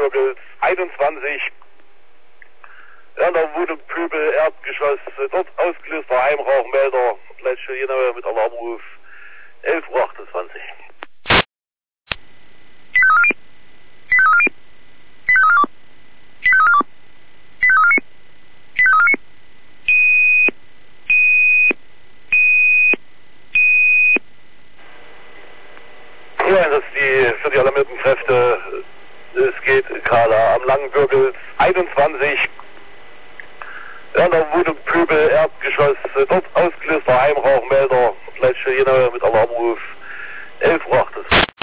Langenbürgels 21. Ja, in der Wohnung Pöbel, Erdgeschoss, dort ausgelöster Heimrauchmelder, gleich genau mit Alarmruf 11:28 Uhr. Ja, das ist für die alarmierten Kräfte. Es geht gerade am Langenbürgels 21. Ja, in der Wohnung Pöbel, Erdgeschoss, dort ausgelöster Heimrauchmelder, gleich genau mit Alarmruf 11:28 Uhr.